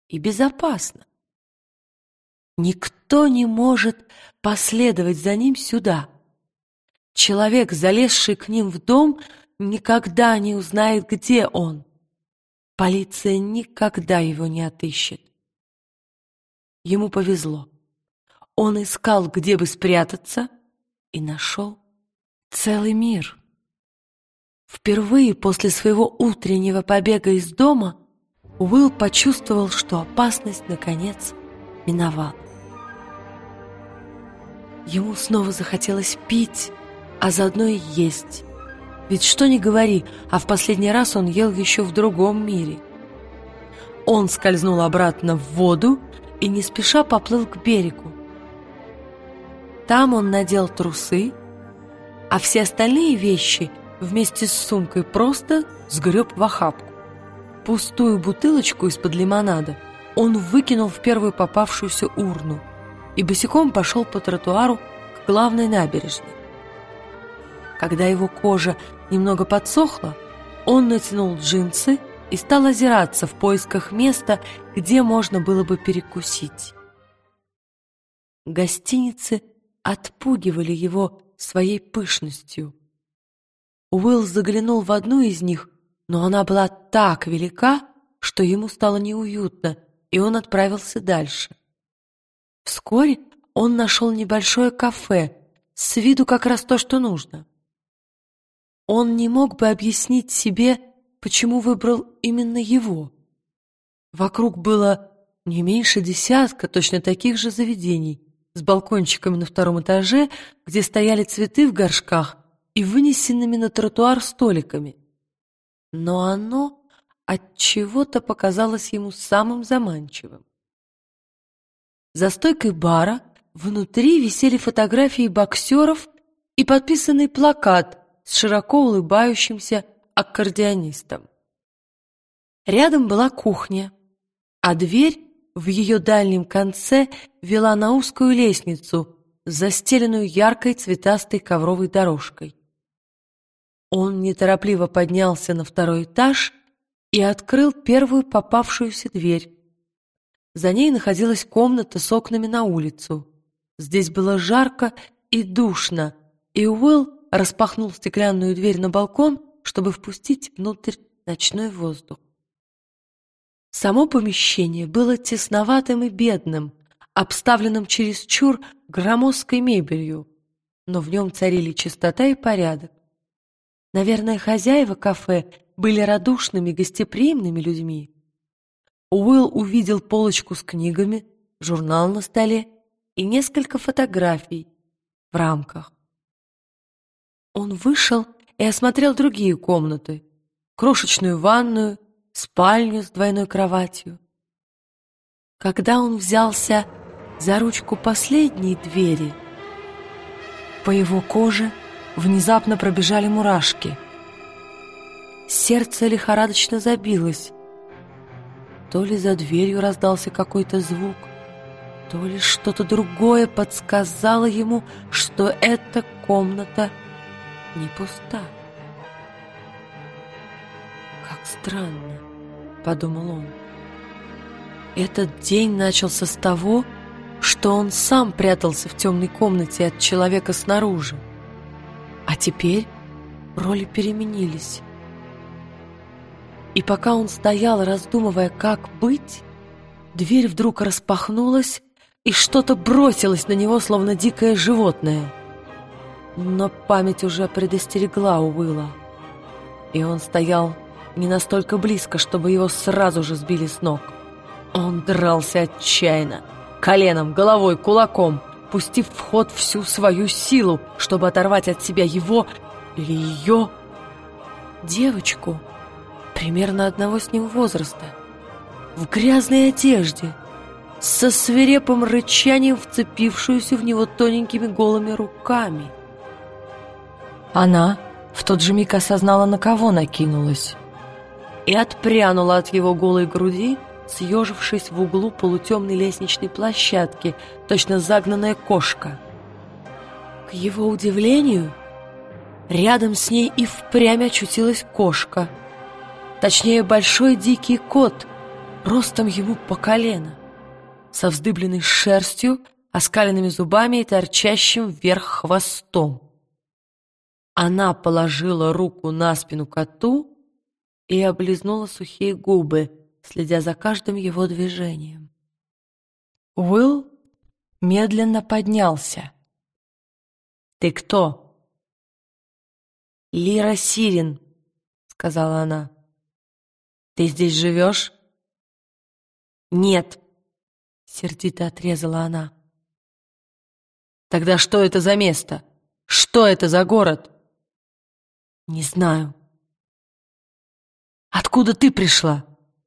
и безопасно. Никто не может последовать за ним сюда. Человек, залезший к ним в дом, никогда не узнает, где он. Полиция никогда его не отыщет. Ему повезло. Он искал, где бы спрятаться, и нашел целый мир. Впервые после своего утреннего побега из дома Уилл почувствовал, что опасность, наконец, миновала. Ему снова захотелось пить, а заодно и есть. Ведь что ни говори, а в последний раз он ел еще в другом мире. Он скользнул обратно в воду и не спеша поплыл к берегу. Там он надел трусы, а все остальные вещи вместе с сумкой просто сгреб в охапку. Пустую бутылочку из-под лимонада он выкинул в первую попавшуюся урну и босиком пошел по тротуару к главной набережной. Когда его кожа немного подсохла, он натянул джинсы и стал озираться в поисках места, где можно было бы перекусить. Гостиницы отпугивали его своей пышностью. Уилл заглянул в одну из них, но она была так велика, что ему стало неуютно, и он отправился дальше. Вскоре он нашел небольшое кафе, с виду как раз то, что нужно. Он не мог бы объяснить себе, почему выбрал именно его. Вокруг было не меньше десятка точно таких же заведений, с балкончиками на втором этаже, где стояли цветы в горшках и вынесенными на тротуар столиками. Но оно отчего-то показалось ему самым заманчивым. За стойкой бара внутри висели фотографии боксеров и подписанный плакат с широко улыбающимся аккордеонистом. Рядом была кухня, а дверь в ее дальнем конце вела на узкую лестницу, застеленную яркой цветастой ковровой дорожкой. Он неторопливо поднялся на второй этаж и открыл первую попавшуюся дверь. За ней находилась комната с окнами на улицу. Здесь было жарко и душно, и Уилл распахнул стеклянную дверь на балкон, чтобы впустить внутрь ночной воздух. Само помещение было тесноватым и бедным, обставленным чересчур громоздкой мебелью, но в нем царили чистота и порядок. Наверное, хозяева кафе были радушными, гостеприимными людьми. Уилл увидел полочку с книгами, журнал на столе и несколько фотографий в рамках. Он вышел и осмотрел другие комнаты, крошечную ванную, спальню с двойной кроватью. Когда он взялся за ручку последней двери, по его коже внезапно пробежали мурашки. Сердце лихорадочно забилось. То ли за дверью раздался какой-то звук, то ли что-то другое подсказало ему, что эта комната не пуста. «Как странно», — подумал он. Этот день начался с того, что он сам прятался в темной комнате от человека снаружи. А теперь роли переменились. И пока он стоял, раздумывая, как быть, дверь вдруг распахнулась, и что-то бросилось на него, словно дикое животное. Но память уже предостерегла Уилла, и он стоял не настолько близко, чтобы его сразу же сбили с ног. Он дрался отчаянно, коленом, головой, кулаком, пустив в ход всю свою силу, чтобы оторвать от себя его или ее, девочку, примерно одного с ним возраста, в грязной одежде, со свирепым рычанием вцепившуюся в него тоненькими голыми руками. Она в тот же миг осознала, на кого накинулась, и отпрянула от его голой груди, съежившись в углу полутемной лестничной площадки, точно загнанная кошка. К его удивлению, рядом с ней и впрямь очутилась кошка. Точнее, большой дикий кот, ростом ему по колено, со вздыбленной шерстью, оскаленными зубами и торчащим вверх хвостом. Она положила руку на спину коту и облизнула сухие губы, следя за каждым его движением. Уилл медленно поднялся. «Ты кто?» «Лира Сирин», — сказала она. «Ты здесь живешь?» «Нет», — сердито отрезала она. «Тогда что это за место? Что это за город?» «Не знаю». «Откуда ты пришла?»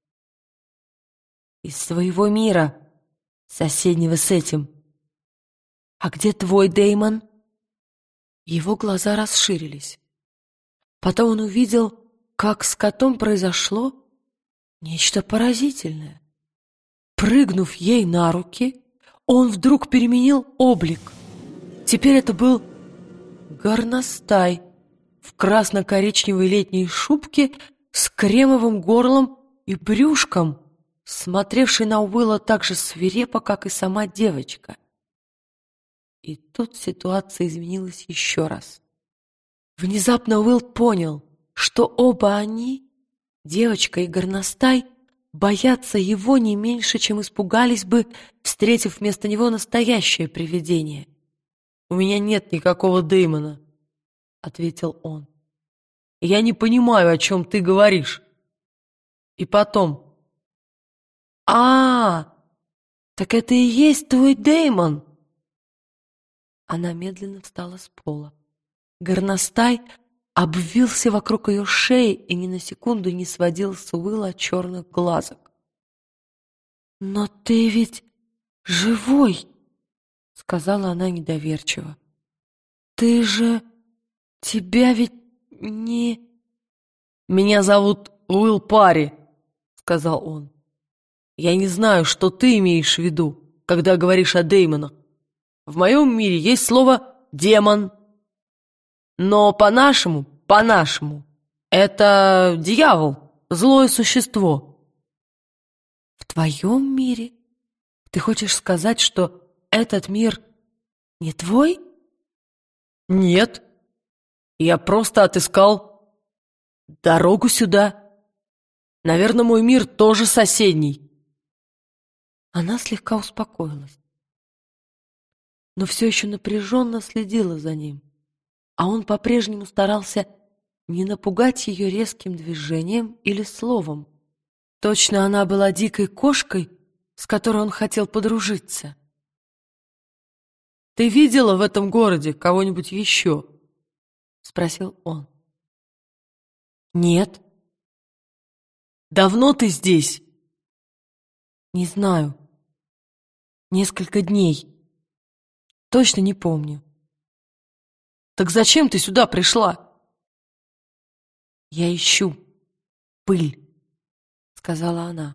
«Из своего мира, соседнего с этим». «А где твой Дэймон?» Его глаза расширились. Потом он увидел, как с котом произошло нечто поразительное. Прыгнув ей на руки, он вдруг переменил облик. Теперь это был горностай в красно-коричневой летней шубке с кремовым горлом и брюшком, смотревший на Уилла так же свирепо, как и сама девочка. И тут ситуация изменилась еще раз. Внезапно Уилл понял, что оба они, девочка и горностай, боятся его не меньше, чем испугались бы, встретив вместо него настоящее привидение. «У меня нет никакого Дэймона», — ответил он. «Я не понимаю, о чем ты говоришь. И потом...» Так это и есть твой Дэймон!» Она медленно встала с пола. Горностай обвился вокруг ее шеи и ни на секунду не сводил с Уилла черных глазок. «Но ты ведь живой!» — сказала она недоверчиво. «Ты же... тебя ведь не...» «Меня зовут Уилл Парри», — сказал он. «Я не знаю, что ты имеешь в виду, когда говоришь о Дэймонах. В моем мире есть слово «демон». Но по-нашему, это дьявол, злое существо». «В твоем мире? Ты хочешь сказать, что этот мир не твой?» «Нет, я просто отыскал дорогу сюда. Наверное, мой мир тоже соседний». Она слегка успокоилась, но все еще напряженно следила за ним, а он по-прежнему старался не напугать ее резким движением или словом. Точно она была дикой кошкой, с которой он хотел подружиться. «Ты видела в этом городе кого-нибудь еще?» — спросил он. «Нет». «Давно ты здесь?» «Не знаю. Несколько дней. Точно не помню». «Так зачем ты сюда пришла?» «Я ищу пыль», — сказала она.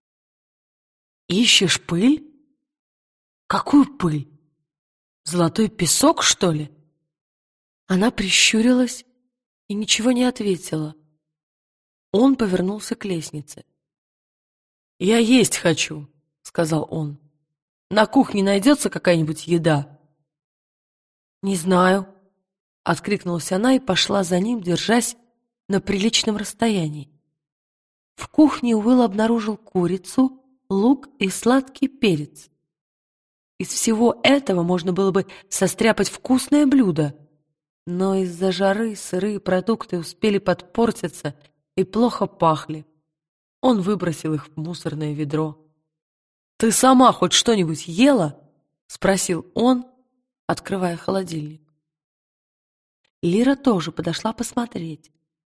«Ищешь пыль? Какую пыль? Золотой песок, что ли?» Она прищурилась и ничего не ответила. Он повернулся к лестнице. «Я есть хочу», — сказал он. «На кухне найдется какая-нибудь еда?» «Не знаю», — откликнулась она и пошла за ним, держась на приличном расстоянии. В кухне Уилл обнаружил курицу, лук и сладкий перец. Из всего этого можно было бы состряпать вкусное блюдо, но из-за жары сырые продукты успели подпортиться и плохо пахли. Он выбросил их в мусорное ведро. «Ты сама хоть что-нибудь ела?» — спросил он, открывая холодильник. Лира тоже подошла посмотреть.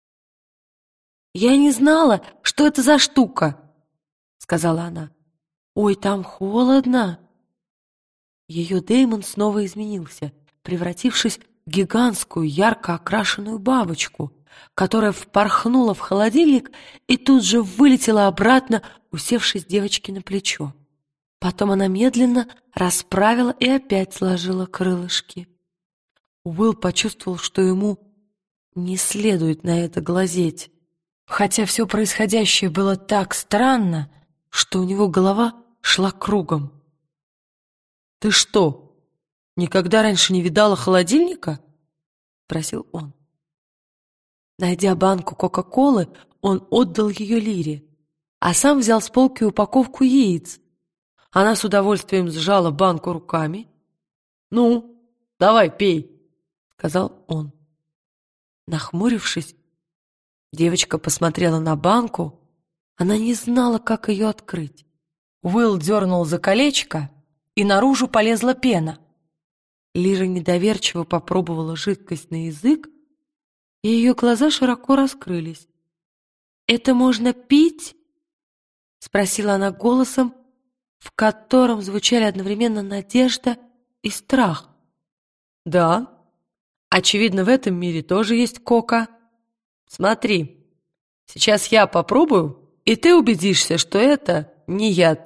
«Я не знала, что это за штука», — сказала она. «Ой, там холодно». Ее Дэймон снова изменился, превратившись в гигантскую, ярко окрашенную бабочку, которая впорхнула в холодильник и тут же вылетела обратно, усевшись девочке на плечо. Потом она медленно расправила и опять сложила крылышки. Уилл почувствовал, что ему не следует на это глазеть. Хотя все происходящее было так странно, что у него голова шла кругом. «Ты что, никогда раньше не видала холодильника?» — спросил он. Найдя банку Кока-Колы, он отдал ее Лире, а сам взял с полки упаковку яиц. Она с удовольствием сжала банку руками. «Ну, давай, пей», — сказал он. Нахмурившись, девочка посмотрела на банку. Она не знала, как ее открыть. Уилл дернул за колечко, и наружу полезла пена. Лира недоверчиво попробовала жидкость на язык, и ее глаза широко раскрылись. «Это можно пить?» — спросила она голосом, в котором звучали одновременно надежда и страх. «Да, очевидно, в этом мире тоже есть кока. Смотри, сейчас я попробую, и ты убедишься, что это не яд».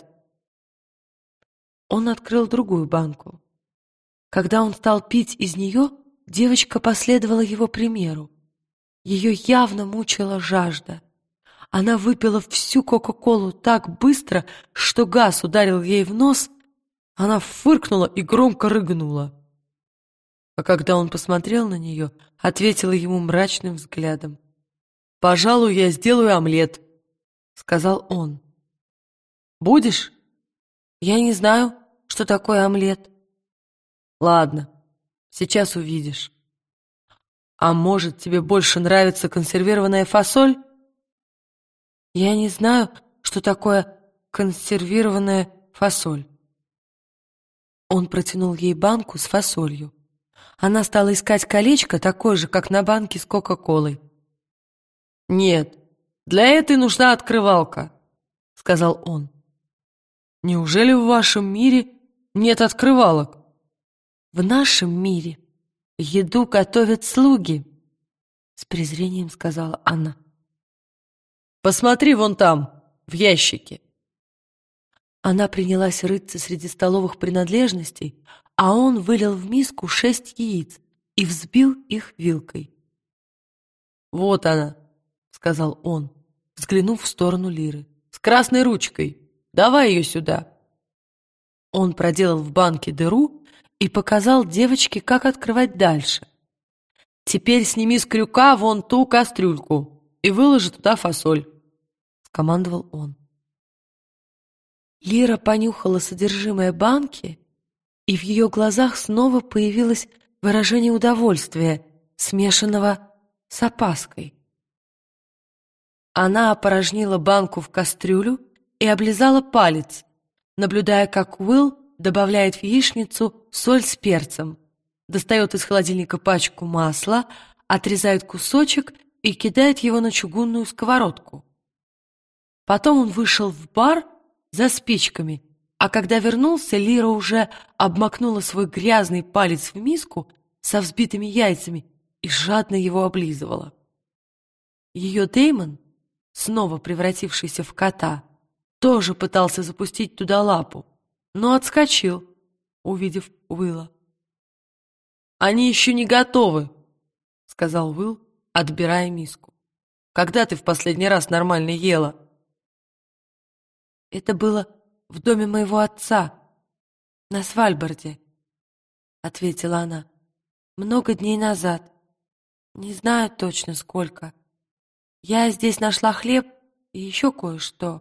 Он открыл другую банку. Когда он стал пить из нее, девочка последовала его примеру. Ее явно мучила жажда. Она выпила всю Кока-Колу так быстро, что газ ударил ей в нос. Она фыркнула и громко рыгнула. А когда он посмотрел на нее, ответила ему мрачным взглядом. «Пожалуй, я сделаю омлет», — сказал он. «Будешь?» «Я не знаю, что такое омлет». «Ладно, сейчас увидишь. А может, тебе больше нравится консервированная фасоль?» «Я не знаю, что такое консервированная фасоль». Он протянул ей банку с фасолью. Она стала искать колечко, такое же, как на банке с Кока-Колой. «Нет, для этой нужна открывалка», — сказал он. «Неужели в вашем мире нет открывалок?» «В нашем мире еду готовят слуги», — с презрением сказала она. «Посмотри вон там, в ящике». Она принялась рыться среди столовых принадлежностей, а он вылил в миску 6 яиц и взбил их вилкой. «Вот она», — сказал он, взглянув в сторону Лиры, — «с красной ручкой. Давай ее сюда». Он проделал в банке дыру и показал девочке, как открывать дальше. «Теперь сними с крюка вон ту кастрюльку и выложи туда фасоль», — скомандовал он. Лира понюхала содержимое банки, и в ее глазах снова появилось выражение удовольствия, смешанного с опаской. Она опорожнила банку в кастрюлю и облизала палец, наблюдая, как Уилл добавляет в яичницу соль с перцем, достает из холодильника пачку масла, отрезает кусочек и кидает его на чугунную сковородку. Потом он вышел в бар за спичками, а когда вернулся, Лира уже обмакнула свой грязный палец в миску со взбитыми яйцами и жадно его облизывала. Ее Дэймон, снова превратившийся в кота, тоже пытался запустить туда лапу, но отскочил, увидев Уилла. «Они еще не готовы», — сказал Уилл, отбирая миску. «Когда ты в последний раз нормально ела?» «Это было в доме моего отца, на Свальбарде», — ответила она. «Много дней назад. Не знаю точно сколько. Я здесь нашла хлеб и еще кое-что».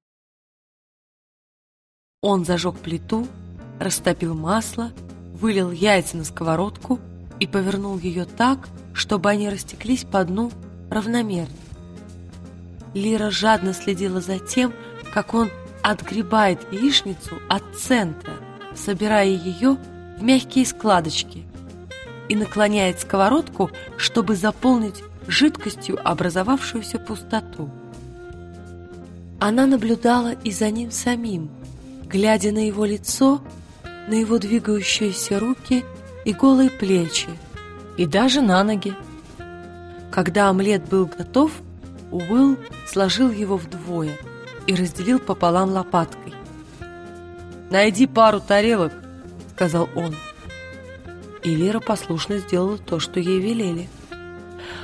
Он зажег плиту, растопил масло, вылил яйца на сковородку и повернул ее так, чтобы они растеклись по дну равномерно. Лира жадно следила за тем, как он отгребает яичницу от центра, собирая ее в мягкие складочки, и наклоняет сковородку, чтобы заполнить жидкостью образовавшуюся пустоту. Она наблюдала и за ним самим, глядя на его лицо, на его двигающиеся руки и голые плечи, и даже на ноги. Когда омлет был готов, Уилл сложил его вдвое и разделил пополам лопаткой. «Найди пару тарелок», — сказал он. И Лира послушно сделала то, что ей велели.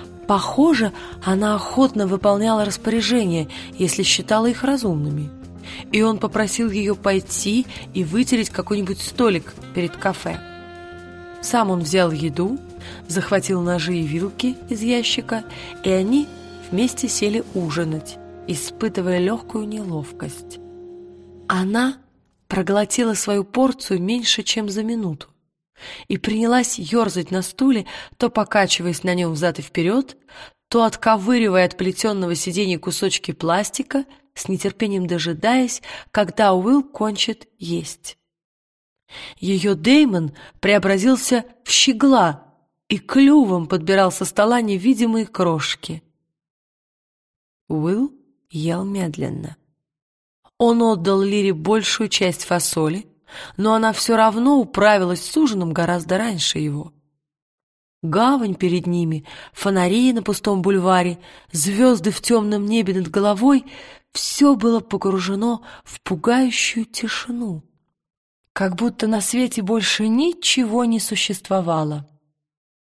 Похоже, она охотно выполняла распоряжения, если считала их разумными. и он попросил ее пойти и вытереть какой-нибудь столик перед кафе. Сам он взял еду, захватил ножи и вилки из ящика, и они вместе сели ужинать, испытывая легкую неловкость. Она проглотила свою порцию меньше, чем за минуту, и принялась ерзать на стуле, то покачиваясь на нем взад и вперед, то отковыривая от плетенного сиденья кусочки пластика, с нетерпением дожидаясь, когда Уилл кончит есть. Ее Дэймон преобразился в щегла и клювом подбирал со стола невидимые крошки. Уилл ел медленно. Он отдал Лире большую часть фасоли, но она все равно управилась с ужином гораздо раньше его. Гавань перед ними, фонари на пустом бульваре, звезды в темном небе над головой — все было погружено в пугающую тишину, как будто на свете больше ничего не существовало.